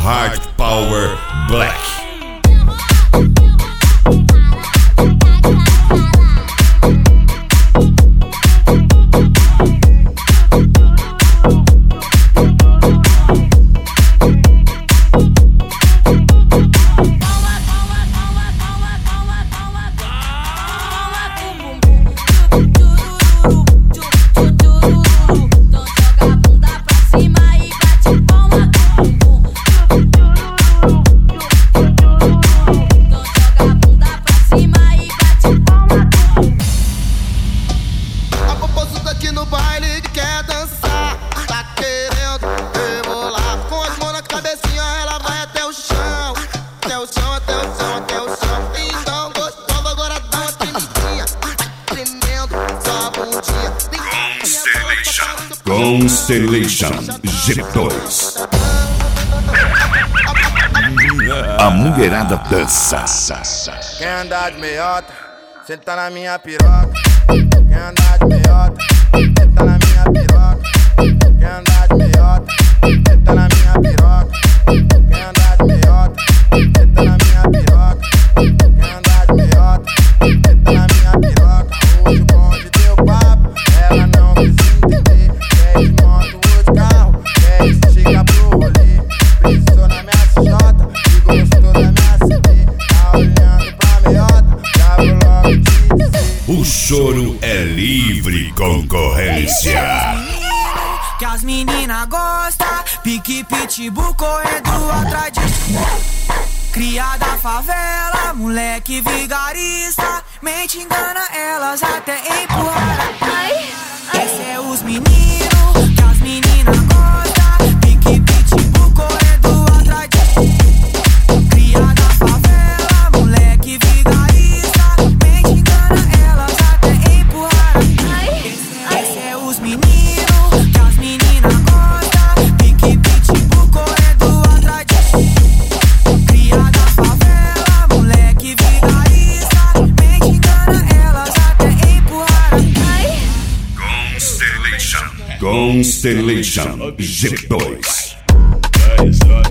Hard Power Black. Constellation G2. A mulherada dança. Quem andar de meiota, senta na minha piroca. Quem andar de meiota, senta na minha piroca. Quem andar de meiota, senta na minha piroca. Quem andar de meiota, senta na minha piroca. Quem andar de meiota, senta na minha piroca. Hoje o bonde deu papo, ela não quis entender. Quer de moto ou de carro, quer esticar pro rolê. Precisou na minha CJ e gostou da minha CD. Tá olhando pra meiota, já vou logo te dizer. O choro é livre concorrência. Que as meninas gostam, pique pitbull correndo atrás de cria da favela, moleque vigarista. Mente engana elas até empurrar. Esse é os meninos, que as meninas gostam, pique pitbull correndo atrás de cria da favela, moleque vigarista. Mente engana elas até empurrar. Esse é os meninos, que as meninas gostam, pique pitbull correndo atrás de cria da favela, moleque vigarista. Mente engana elas até empurrar. Constellation G2.